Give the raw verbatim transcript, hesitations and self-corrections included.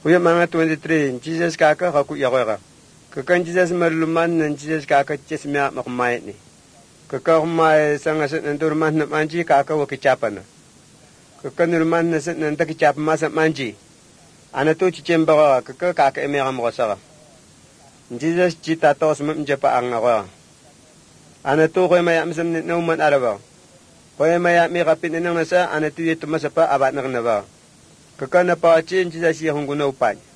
Huya mga twenty-three, Jesus kaka kaku yakweka. Kakan Jesus marluman nan Jesus kaka jesmia makumait ni. Kaka kumai sangasit nanturman na manji kaka wakichapana. Kaka nurman nasit nantakichap masa manji. Ana tu chichemba kaka kaka emera mokosara. Jesus cita tos mjapa ang ako. Ana tu ko maya misam ni nauman araba. Ko maya mi kapin nang nasa ana tu yetu masapa abat na kanaba. Kaka na pa chin Jesus siya hunguna upan.